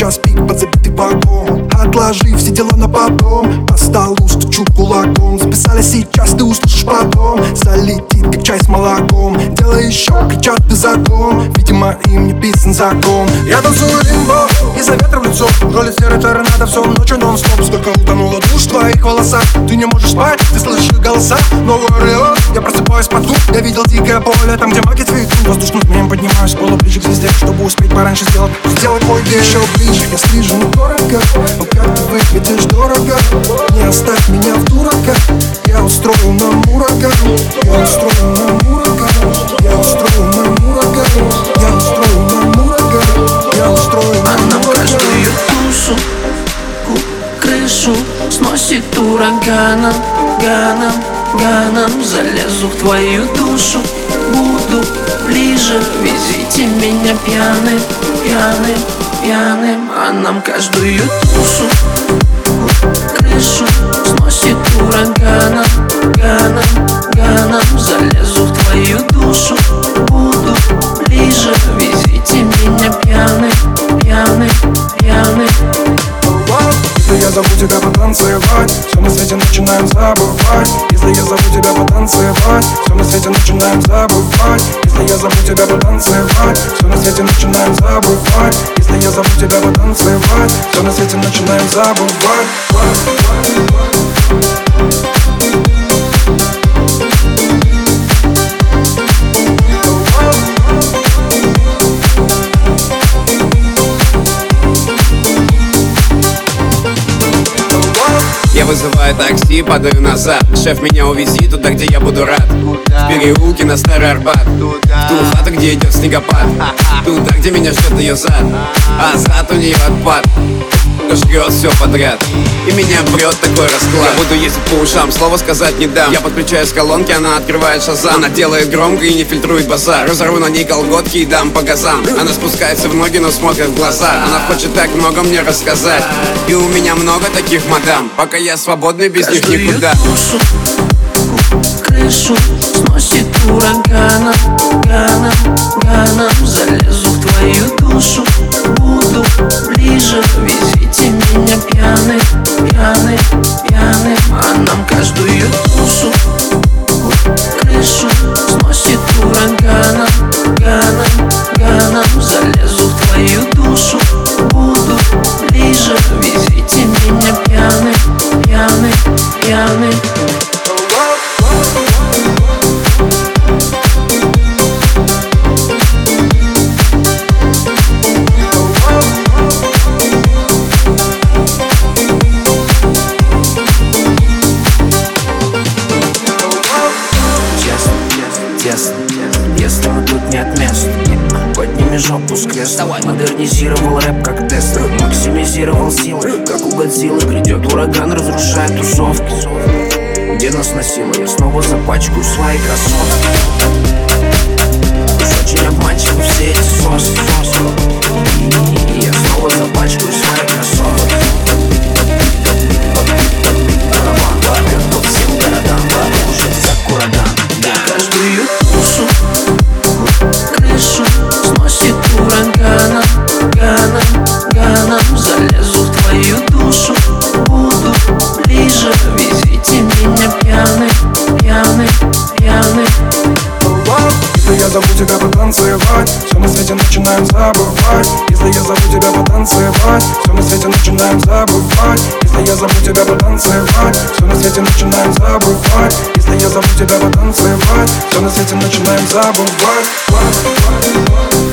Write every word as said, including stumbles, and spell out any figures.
час пик, подзабитый вагон. Отложи все дела на потом, по столу стучу кулаком. Записали сейчас, ты услышишь потом. Залетит, как чай с молоком. Делай еще, кричат ты закон. Видимо, им не писан закон. Я танцую лимбо, из-за ветра в лицо. Роли серой торнадо, все ночью нон-стоп. Сколько утонуло душ в твоих волосах. Ты не можешь спать, ты слышишь голоса. Новый Орион, я просыпаюсь под звук. Я видел дикое поле, там где маки цветут. Воздушным змеем поднимаюсь с пола ближе к звезде, чтобы успеть пораньше сделать, сделать мой день. Еще ближе, я стрижен коротко. Но как ты выглядишь дорого. Не оставь меня в дураках. Я устрою нам ураган. Я устрою нам ураган. Я устрою нам ураган. Я устрою нам ураган. Я устрою нам ураган. А нам каждую душу, крышу сносит ураганом, ганом, ганом. Залезу в твою душу, буду ближе. Везите меня пьяным, пьяным, пьяным. А нам каждую душу, крышу сносит ураганом, ганом, ганом. Залезу в твою душу, буду ближе. Везите меня пьяным, пьяным, пьяным. Если я зову тебя потанцевать, все на свете начинаем забывать. Если я зову тебя потанцевать, все на свете начинаем забывать. Если я зову тебя потанцевать, все на свете начинаем забывать. Если я зову тебя потанцевать, все на свете начинаем забывать. Я вызываю такси, падаю назад. Шеф, меня увези туда, где я буду рад. В переулке на Старый Арбат, в ту хату, где идет снегопад. Туда, где меня ждет ее зад, а зад у нее отпад. Жрет все подряд, и меня прет такой расклад. Я буду ездить по ушам, слова сказать не дам. Я подключаюсь к колонке, она открывает шазам. Она делает громко и не фильтрует базар. Разорву на ней колготки и дам по газам. Она спускается в ноги, но смотрит в глаза. Она хочет так много мне рассказать. И у меня много таких мадам. Пока я свободный, без них никуда. Душу, крышу сносит ураганом, ганом, ганом. Залезу в твою душу, буду ближе. Везите меня пьяным, пьяным, пьяным. А нам каждую душу, крышу сносит ураганом, ганом, ганом. Залезу в твою душу, буду ближе. Везите меня пьяным, пьяным, пьяным. Если мы тут нет мест, подними жопу с кресла. Модернизировал рэп как Тесла, максимизировал силы, как у Годзиллы. Грядет ураган, разрушает тусовки. Где нас носило, я снова запачкаю свои кроссовки. Уж очень обманчивы все эти соски. И я снова запачкаю свои кроссовки. Барабан лапер по всем городам, вооружится ураган. Каждую душу, крышу сносит ураганом, ганом, ганом. Залезу в твою душу, буду ближе. Везите меня пьяным, пьяным, пьяным. Если я зову тебя потанцевать, все на свете начинаем забывать. Если я зову тебя потанцевать, все на свете начинаем забывать. Если я зову тебя потанцевать, все на свете начинаем забывать. Если я зову тебя потанцевать, все на свете начинаем забывать.